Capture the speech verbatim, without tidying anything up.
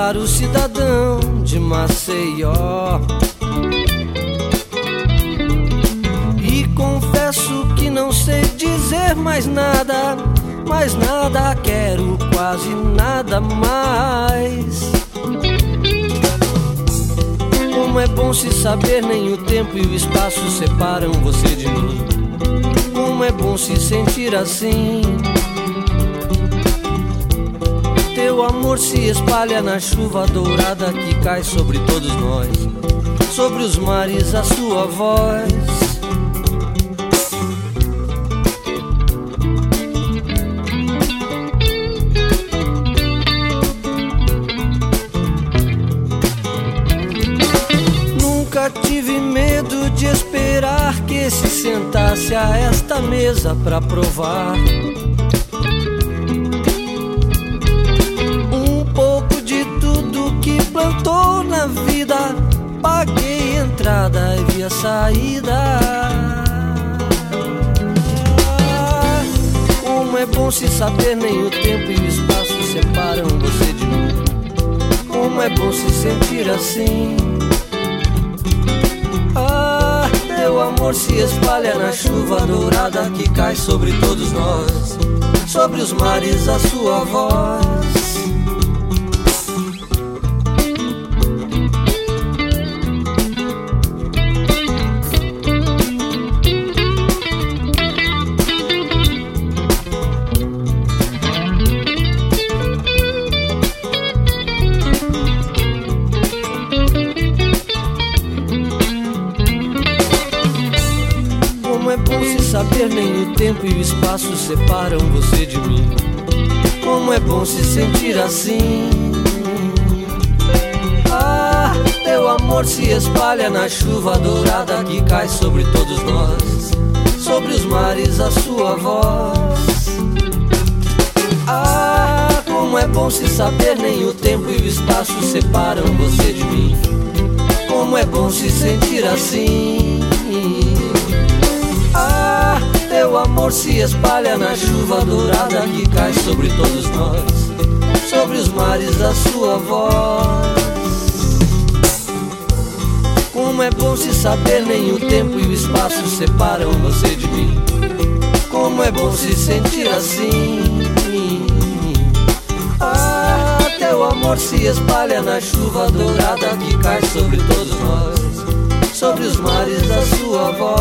caro cidadão de Maceió. E confesso que não sei dizer mais nada, mais nada, quero quase nada mais. Como é bom se saber, nem o tempo e o espaço separam você de mim. Como é bom se sentir assim. Teu amor se espalha na chuva dourada que cai sobre todos nós. Sobre os mares a sua voz. Nunca tive medo de esperar que se sentasse a esta mesa pra provar um pouco de tudo que plantou na vida. Paguei entrada e vi a saída. Como é bom se saber, nem o tempo e o espaço separam você de mim. Como é bom se sentir assim. Ah, teu amor se espalha na chuva dourada que cai sobre todos nós. Sobre os mares a sua voz. Como é bom se saber, nem o tempo e o espaço separam você de mim. Como é bom se sentir assim. Ah, teu amor se espalha na chuva dourada que cai sobre todos nós. Sobre os mares a sua voz. Ah, como é bom se saber, nem o tempo e o espaço separam você de mim. Como é bom se sentir assim. Ah, teu amor se espalha na chuva dourada que cai sobre todos nós. Sobre os mares a sua voz. Como é bom se saber, nem o tempo e o espaço separam você de mim. Como é bom se sentir assim. Ah, teu amor se espalha na chuva dourada que cai sobre todos nós. Sobre os mares a sua voz.